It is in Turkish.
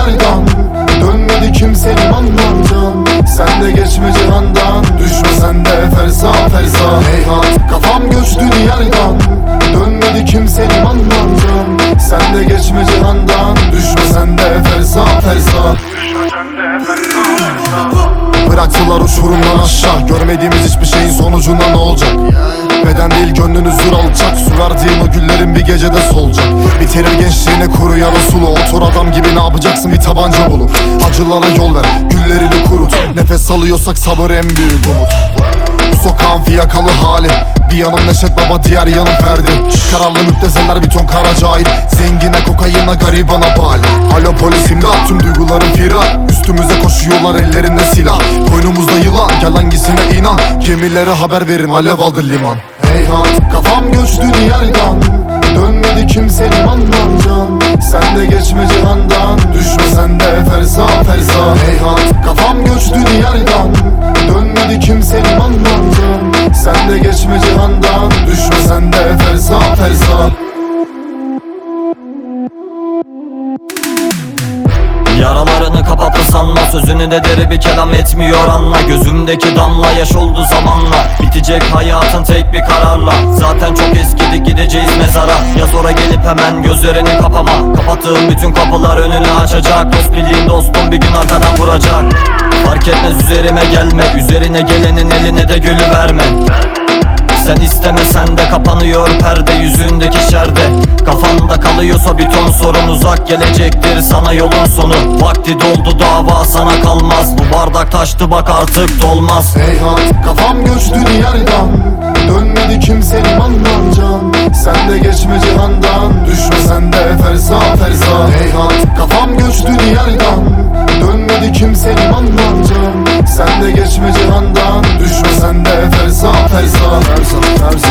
diyardan, dönmedi kimse limandan can. Sen de geçme cihandan, düşme sen de ferza ferza. Heyhat, kafam göçtü diyardan, dönmedi kimse limandan can. Sen de geçme cihandan, düşme sen de ferza ferza. Bıraktılar uçurumdan aşağı, görmediğimiz hiçbir şeyin sonucunda ne olacak? Beden değil gönlünüz zür alacak, su verdiğim o güllerin bir gecede solacak. Bitirir gençliğini kuru yarı sulu, otur adam gibi ne yapacaksın bir tabanca bulup. Acılara yol ver, güllerini kurut, nefes alıyorsak sabır en büyük umut. Bu sokağın fiyakalı hali, bir yanım Neşet Baba diğer yanım Ferdi. Kararlı müptezeller bir ton kara cahil, zengine kokayına garibana bali. Alo polis imdat, tüm duygularım firar, üstümüze koşuyorlar ellerinde silah. Koynumuzda yılan, gel hangisine inan, gemilere haber verin alev aldı liman. Heyhat, kafam göçtü diyardan, dönmedi kimse limandan can. Sen de geçme cihandan, düşme sen de ferza ferza. Heyhat, kafam göçtü diyardan, dönmedi kimse limandan can. Sen de geçme cihandan, düşme sen de ferza ferza. Yaralarını kapattı sanma, sözünü de deri bir kelam etmiyor anla. Gözümdeki damla yaş oldu zamanla, bitecek hayatın tek bir kararla. Zaten çok eskidik, gideceğiz mezara. Yaz ora gelip hemen gözlerini kapama, kapattığım bütün kapılar önünü açacak. Dost bildiğin dostum bir gün arkadan vuracak. Fark etmez üzerime gelme, üzerine gelenin eline de gülü verme. Sen istemesen de kapanıyor perde, yüzündeki şerde. Kafanda kalıyorsa bir ton sorun, uzak gelecektir sana yolun sonu. Vakti doldu, dava sana kalmaz, bu bardak taştı bak artık dolmaz. Heyhat, kafam göçtü diyardan, dönmedi kimse limandan can. Sen de geçme cihandan, düşme sen de ferza ferza. Heyhat, kafam göçtü diyardan, dönmedi kimse limandan can. Sen de geçme cihandan, düşme sen de ferza ferza.